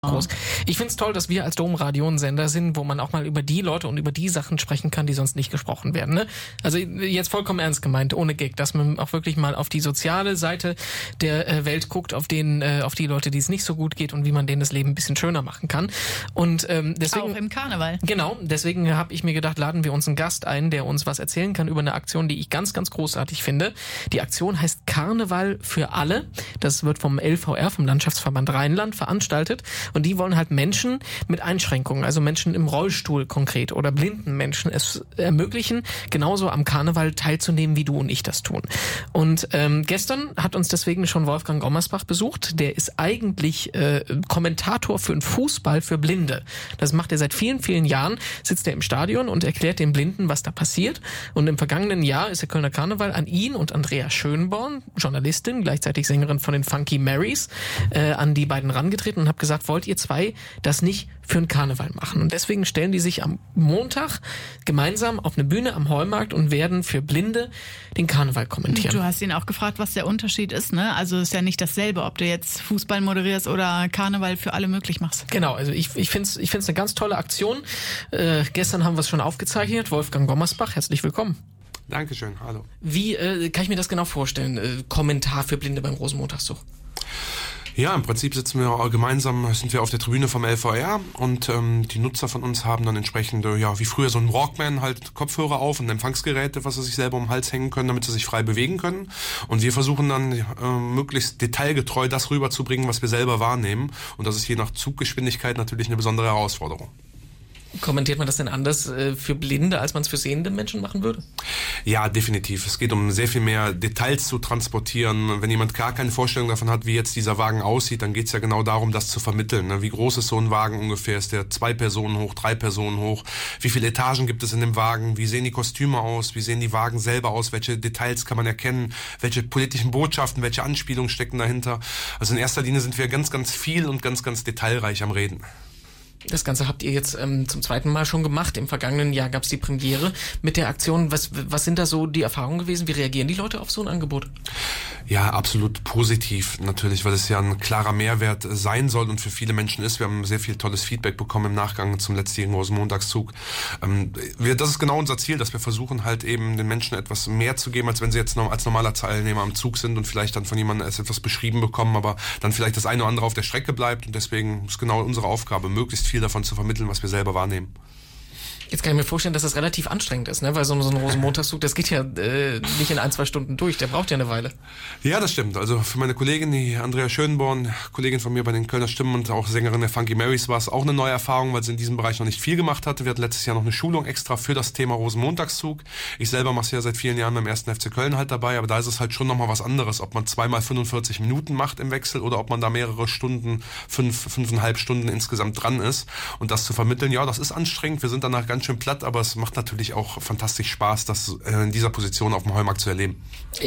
groß. Ich finde es toll, dass wir als Domradio ein Sender sind, wo man auch mal über die Leute und über die Sachen sprechen kann, die sonst nicht gesprochen werden. Ne? Also jetzt vollkommen ernst gemeint, ohne Gag, dass man auch wirklich mal auf die soziale Seite der Welt guckt, auf die Leute, die es nicht so gut geht und wie man denen das Leben ein bisschen schöner machen kann. Und deswegen auch im Karneval. Genau, deswegen habe ich mir gedacht, laden wir uns einen Gast ein, der uns was erzählen kann über eine Aktion, die ich ganz, ganz großartig finde. Die Aktion heißt Karneval für alle. Das wird vom LVR, vom Landschaftsverband Rheinland, veranstaltet. Und die wollen halt Menschen mit Einschränkungen, also Menschen im Rollstuhl konkret oder blinden Menschen, es ermöglichen, genauso am Karneval teilzunehmen, wie du und ich das tun. Und gestern hat uns deswegen schon Wolfgang Gommersbach besucht. Der ist eigentlich Kommentator für den Fußball für Blinde. Das macht er seit vielen, vielen Jahren, sitzt er im Stadion und erklärt den Blinden, was da passiert. Und im vergangenen Jahr ist der Kölner Karneval an ihn und Andrea Schönborn, Journalistin, gleichzeitig Sängerin von den Funky Marys, an die beiden rangetreten und habe gesagt, wollt ihr zwei das nicht für einen Karneval machen? Und deswegen stellen die sich am Montag gemeinsam auf eine Bühne am Heumarkt und werden für Blinde den Karneval kommentieren. Du hast ihn auch gefragt, was der Unterschied ist, ne? Also ist ja nicht dasselbe, ob du jetzt Fußball moderierst oder Karneval für alle möglich machst. Genau, also ich find's eine ganz tolle Aktion. Gestern haben wir es schon aufgezeichnet. Wolfgang Gommersbach, herzlich willkommen. Dankeschön, hallo. Wie kann ich mir das genau vorstellen? Kommentar für Blinde beim Rosenmontagszug? Ja, im Prinzip sind wir auf der Tribüne vom LVR und die Nutzer von uns haben dann entsprechend, wie früher so ein Walkman, halt Kopfhörer auf und Empfangsgeräte, was sie sich selber um den Hals hängen können, damit sie sich frei bewegen können. Und wir versuchen dann möglichst detailgetreu das rüberzubringen, was wir selber wahrnehmen. Und das ist je nach Zuggeschwindigkeit natürlich eine besondere Herausforderung. Kommentiert man das denn anders für Blinde, als man es für sehende Menschen machen würde? Ja, definitiv. Es geht um sehr viel mehr Details zu transportieren. Wenn jemand gar keine Vorstellung davon hat, wie jetzt dieser Wagen aussieht, dann geht es ja genau darum, das zu vermitteln. Wie groß ist so ein Wagen ungefähr? Ist der 2 Personen hoch, 3 Personen hoch? Wie viele Etagen gibt es in dem Wagen? Wie sehen die Kostüme aus? Wie sehen die Wagen selber aus? Welche Details kann man erkennen? Welche politischen Botschaften, welche Anspielungen stecken dahinter? Also in erster Linie sind wir ganz, ganz viel und ganz, ganz detailreich am Reden. Das Ganze habt ihr jetzt zum zweiten Mal schon gemacht. Im vergangenen Jahr gab es die Premiere mit der Aktion. Was sind da so die Erfahrungen gewesen? Wie reagieren die Leute auf so ein Angebot? Ja, absolut positiv natürlich, weil es ja ein klarer Mehrwert sein soll und für viele Menschen ist. Wir haben sehr viel tolles Feedback bekommen im Nachgang zum letztjährigen Rosenmontagszug. Das ist genau unser Ziel, dass wir versuchen halt eben den Menschen etwas mehr zu geben, als wenn sie jetzt als normaler Teilnehmer am Zug sind und vielleicht dann von jemandem etwas beschrieben bekommen, aber dann vielleicht das eine oder andere auf der Strecke bleibt. Und deswegen ist genau unsere Aufgabe, möglichst viel davon zu vermitteln, was wir selber wahrnehmen. Jetzt kann ich mir vorstellen, dass das relativ anstrengend ist, ne? Weil so ein Rosenmontagszug, das geht ja nicht in 1-2 Stunden durch, der braucht ja eine Weile. Ja, das stimmt. Also für meine Kollegin, die Andrea Schönborn, Kollegin von mir bei den Kölner Stimmen und auch Sängerin der Funky Marys, war es auch eine neue Erfahrung, weil sie in diesem Bereich noch nicht viel gemacht hatte. Wir hatten letztes Jahr noch eine Schulung extra für das Thema Rosenmontagszug. Ich selber mache es ja seit vielen Jahren beim 1. FC Köln halt dabei, aber da ist es halt schon nochmal was anderes, ob man 2 mal 45 Minuten macht im Wechsel oder ob man da mehrere Stunden, 5,5 Stunden insgesamt dran ist. Und das zu vermitteln, ja, das ist anstrengend. Wir sind danach ganz schön platt, aber es macht natürlich auch fantastisch Spaß, das in dieser Position auf dem Heumarkt zu erleben.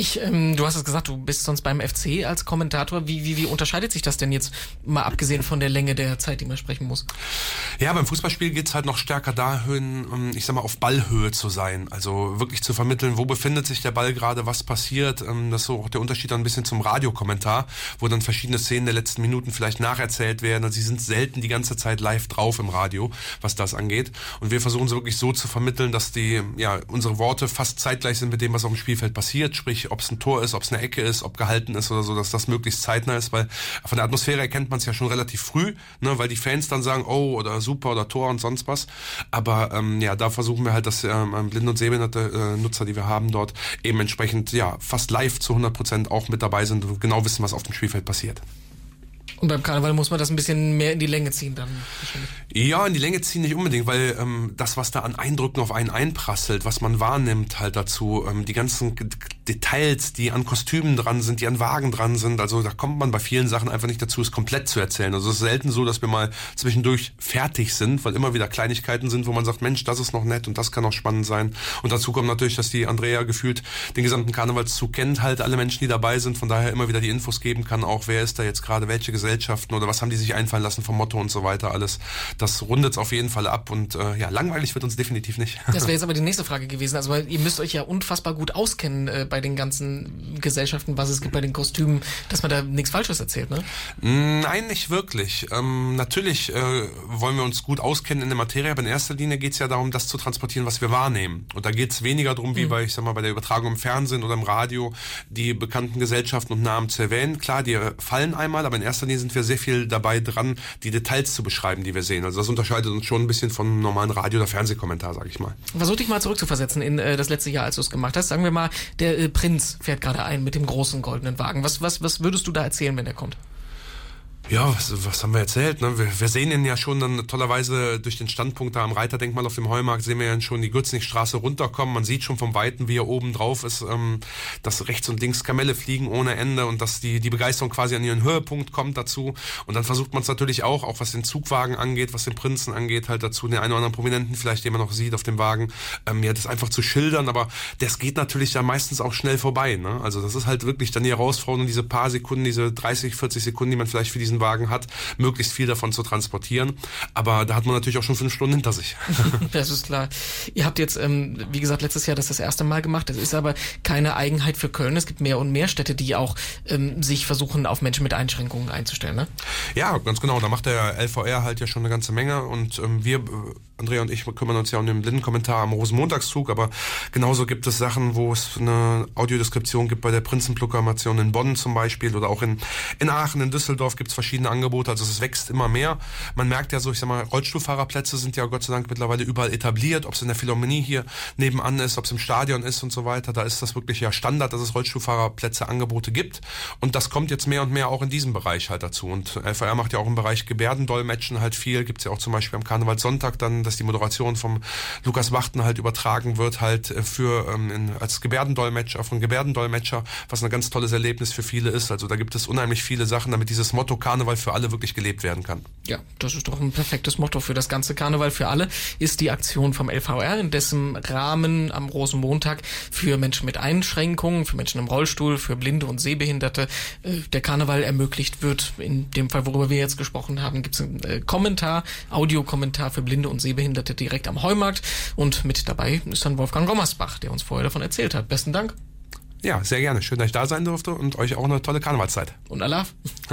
Du hast es gesagt, du bist sonst beim FC als Kommentator. Wie unterscheidet sich das denn jetzt, mal abgesehen von der Länge der Zeit, die man sprechen muss? Ja, beim Fußballspiel geht es halt noch stärker dahin, ich sag mal, auf Ballhöhe zu sein. Also wirklich zu vermitteln, wo befindet sich der Ball gerade, was passiert. Das ist so auch der Unterschied dann ein bisschen zum Radiokommentar, wo dann verschiedene Szenen der letzten Minuten vielleicht nacherzählt werden. Also sie sind selten die ganze Zeit live drauf im Radio, was das angeht. Und wir versuchen sie wirklich so zu vermitteln, dass unsere Worte fast zeitgleich sind mit dem, was auf dem Spielfeld passiert. Sprich, ob es ein Tor ist, ob es eine Ecke ist, ob gehalten ist oder so, dass das möglichst zeitnah ist, weil von der Atmosphäre erkennt man es ja schon relativ früh, ne, weil die Fans dann sagen, oh, oder super oder Tor und sonst was. Aber da versuchen wir halt, dass Blinde und sehbehinderte Nutzer, die wir haben dort, eben entsprechend fast live zu 100% auch mit dabei sind und genau wissen, was auf dem Spielfeld passiert. Und beim Karneval muss man das ein bisschen mehr in die Länge ziehen dann wahrscheinlich. Ja, in die Länge ziehen nicht unbedingt, weil das, was da an Eindrücken auf einen einprasselt, was man wahrnimmt halt dazu, die ganzen Details, die an Kostümen dran sind, die an Wagen dran sind, also da kommt man bei vielen Sachen einfach nicht dazu, es komplett zu erzählen. Also es ist selten so, dass wir mal zwischendurch fertig sind, weil immer wieder Kleinigkeiten sind, wo man sagt, Mensch, das ist noch nett und das kann auch spannend sein. Und dazu kommt natürlich, dass die Andrea gefühlt den gesamten Karnevalszug kennt, halt alle Menschen, die dabei sind, von daher immer wieder die Infos geben kann, auch wer ist da jetzt gerade, welche Gesellschaft Gesellschaften oder was haben die sich einfallen lassen vom Motto und so weiter, alles. Das rundet es auf jeden Fall ab und langweilig wird uns definitiv nicht. Das wäre jetzt aber die nächste Frage gewesen. Also weil ihr müsst euch ja unfassbar gut auskennen bei den ganzen Gesellschaften, was es gibt bei den Kostümen, dass man da nichts Falsches erzählt, ne? Nein, nicht wirklich. Natürlich wollen wir uns gut auskennen in der Materie, aber in erster Linie geht es ja darum, das zu transportieren, was wir wahrnehmen. Und da geht es weniger darum, wie bei der Übertragung im Fernsehen oder im Radio, die bekannten Gesellschaften und Namen zu erwähnen. Klar, die fallen einmal, aber in erster Linie sind wir sehr viel dabei dran, die Details zu beschreiben, die wir sehen. Also das unterscheidet uns schon ein bisschen vom normalen Radio- oder Fernsehkommentar, sag ich mal. Versuch dich mal zurückzuversetzen in das letzte Jahr, als du es gemacht hast. Sagen wir mal, der Prinz fährt gerade ein mit dem großen goldenen Wagen. Was würdest du da erzählen, wenn er kommt? Ja, was haben wir erzählt? Ne? Wir sehen ihn ja schon dann tollerweise durch den Standpunkt da am Reiterdenkmal auf dem Heumarkt, sehen wir ja schon die Gütznichstraße runterkommen. Man sieht schon vom Weiten, wie er oben drauf ist, dass rechts und links Kamelle fliegen ohne Ende und dass die Begeisterung quasi an ihren Höhepunkt kommt dazu. Und dann versucht man es natürlich auch was den Zugwagen angeht, was den Prinzen angeht, halt dazu den einen oder anderen Prominenten vielleicht, den man noch sieht auf dem Wagen, das einfach zu schildern. Aber das geht natürlich ja meistens auch schnell vorbei. Ne? Also das ist halt wirklich dann die Herausforderung, diese paar Sekunden, diese 30, 40 Sekunden, die man vielleicht für diesen Wagen hat, möglichst viel davon zu transportieren. Aber da hat man natürlich auch schon 5 Stunden hinter sich. Das ist klar. Ihr habt jetzt, wie gesagt, letztes Jahr das erste Mal gemacht. Das ist aber keine Eigenheit für Köln. Es gibt mehr und mehr Städte, die auch sich versuchen, auf Menschen mit Einschränkungen einzustellen. Ne? Ja, ganz genau. Da macht der LVR halt ja schon eine ganze Menge. Und wir, Andrea und ich, kümmern uns ja um den Blindenkommentar am Rosenmontagszug. Aber genauso gibt es Sachen, wo es eine Audiodeskription gibt bei der Prinzenproklamation in Bonn zum Beispiel oder auch in Aachen, in Düsseldorf gibt es verschiedene Angebote. Also es wächst immer mehr. Man merkt ja so, ich sag mal, Rollstuhlfahrerplätze sind ja Gott sei Dank mittlerweile überall etabliert, ob es in der Philharmonie hier nebenan ist, ob es im Stadion ist und so weiter. Da ist das wirklich ja Standard, dass es Rollstuhlfahrerplätze, Angebote gibt. Und das kommt jetzt mehr und mehr auch in diesem Bereich halt dazu. Und LVR macht ja auch im Bereich Gebärdendolmetschen halt viel. Gibt es ja auch zum Beispiel am Karnevalssonntag dann, dass die Moderation vom Lukas Wachten halt übertragen wird halt als Gebärdendolmetscher, von Gebärdendolmetscher, was ein ganz tolles Erlebnis für viele ist. Also da gibt es unheimlich viele Sachen, damit dieses Motto Karneval für alle wirklich gelebt werden kann. Ja, das ist doch ein perfektes Motto für das ganze Karneval für alle, ist die Aktion vom LVR, in dessen Rahmen am Rosenmontag für Menschen mit Einschränkungen, für Menschen im Rollstuhl, für Blinde und Sehbehinderte der Karneval ermöglicht wird. In dem Fall, worüber wir jetzt gesprochen haben, gibt es einen Audiokommentar für Blinde und Sehbehinderte direkt am Heumarkt und mit dabei ist dann Wolfgang Gommersbach, der uns vorher davon erzählt hat. Besten Dank. Ja, sehr gerne. Schön, dass ich da sein durfte und euch auch eine tolle Karnevalszeit. Und Alaf.